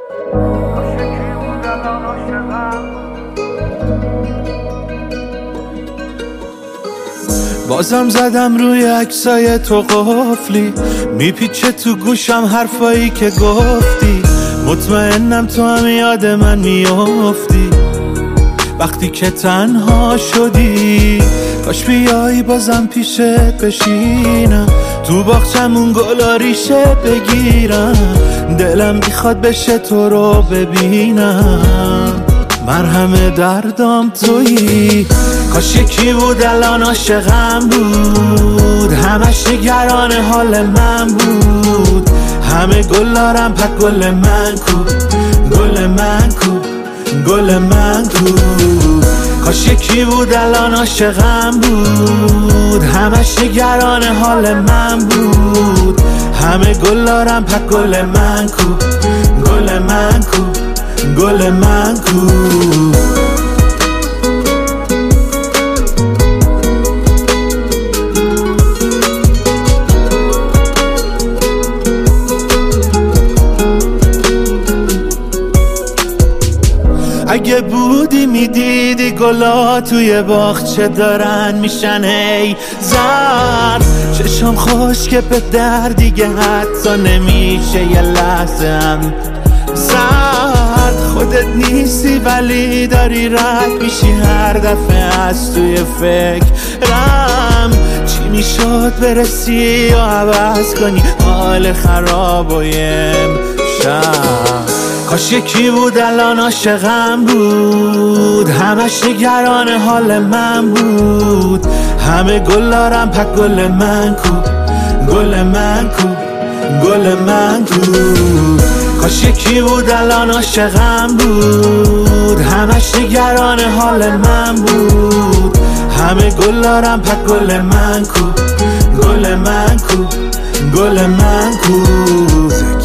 بازم زدم روی عکسای تو قفلی، میپیچه تو گوشم حرفایی که گفتی. مطمئنم تو هم یاد من میافتی وقتی که تنها شدی. کاش بیایی بازم پیشت بشینم، تو باغچمون گلا ریشه بگیرم. دلم میخواد بشه تو رو ببینم، مرهم دردام تویی. کاش یکی بود الان عاشقم بود، همش نگران حال من بود. همه گلارم پک گل من کو، گل من کو، گل من کو. کاش یکی بود الان عاشقم بود، همش نگران حال من بود. همه گلارم پک گل من کو، گل من کو، گل من کو. اگه بودی میدیدی گلا توی باغچه دارن میشن ای زرد. چشم خشک به در دیگه حتی نمیشه یه لحظه هم زرد. خودت نیستی ولی داری رد میشی هر دفعه از توی فکرم. چی میشد برسی و عوض کنی حال خراب و امشب. کاش یکی بود الان عاشقم بود، همش نگران حال من بود. همه گلارم پک گل من کو، گل من کو، گل من کو. کاش یکی بود الان عاشقم بود، همش نگران حال من بود. همه گلارم پک گل من کو، گل من کو، گل من کو.